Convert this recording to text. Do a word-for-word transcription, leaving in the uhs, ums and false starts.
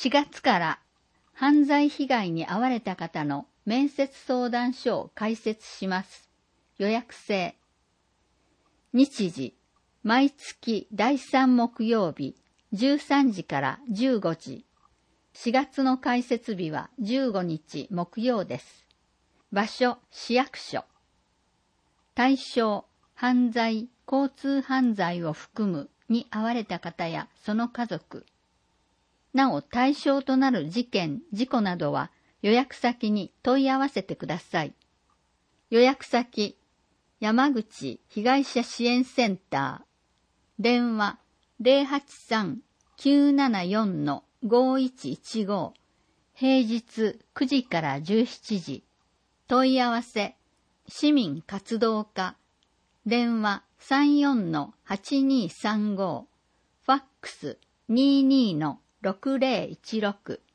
しがつから犯罪被害に遭われた方の面接相談所を開設します。予約制。日時、毎月だいさん木曜日じゅうさんじからじゅうごじ。しがつの開設日はじゅうごにち木曜です。場所、市役所。対象、犯罪、交通犯罪を含むに遭われた方やその家族。なお対象となる事件、事故などは予約先に問い合わせてください。予約先、山口被害者支援センター。電話 ゼロはちさん きゅうななよん ごいちいちご。平日くじからじゅうしちじ。問い合わせ、市民活動課。電話 さんよんのはちにさんご。ファックス にじゅうにのろくぜろいちろく。